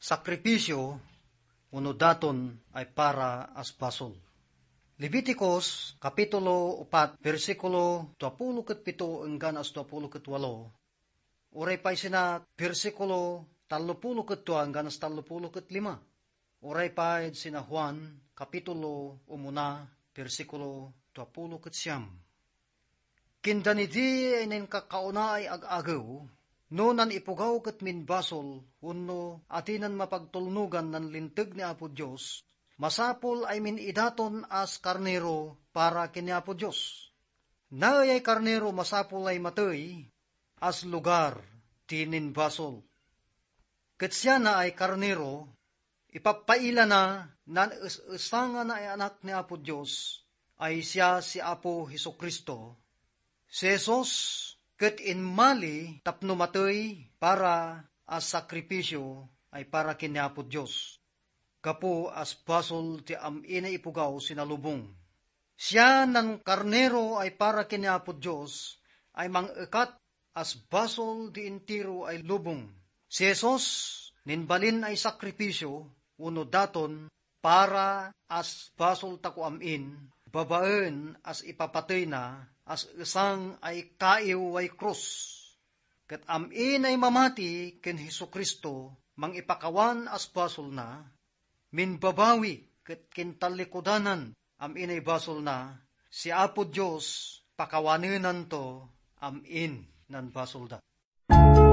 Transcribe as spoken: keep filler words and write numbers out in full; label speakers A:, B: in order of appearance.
A: sakripisyo uno daton ay para as basol. Leviticus kapitulo upat bersikulo dua ket pito enggan as dua ket walo. Uray pay sina bersikulo tallupulo ket dua enggan as tallupulo ket lima. Uray pay sina Juan kapitulo umuna bersikulo dua ket siyam. Kindanidi ay nen kakauna ay ag-agaw, no nan ipugaw ket min basol, unno atinan mapagtulnugan nan linteg ni Apo Dios, masapol ay min idaton as karnero para kini Apo Dios. Naay ay karnero masapol ay matay as lugar tinin basol. Ket siya na ay karnero, ipapaila na nan is-isanga na ay anak ni Apo Dios, ay siya si Apo Hesukristo. Si Jesus ket inmali tapno matay para as sakripisyo ay para kini Apo Dios. Kapo as basol ti am-ina ipugaw sinalubong. Siya nan karnero ay para kini Apo Dios ay mang-ekat as basol di intiro ay lubong. Si Jesus ninbalin ay sakripisyo uno daton para as basol tako am-in, babaen as ipapatay na as isang ay kaiw ay krus. Ket am-in ay mamati ken Hesukristo mang ipakawan as basol na, minbabawi ket kintalikodanan am-in ay basol na, si Apo Dios pakawanenan to am-in nan basol da.